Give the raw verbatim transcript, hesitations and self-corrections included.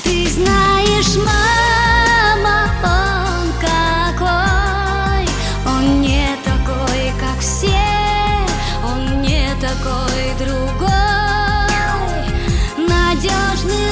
Ты знаешь, мама, он какой. Он не такой, как все, он не такой, другой. Надежный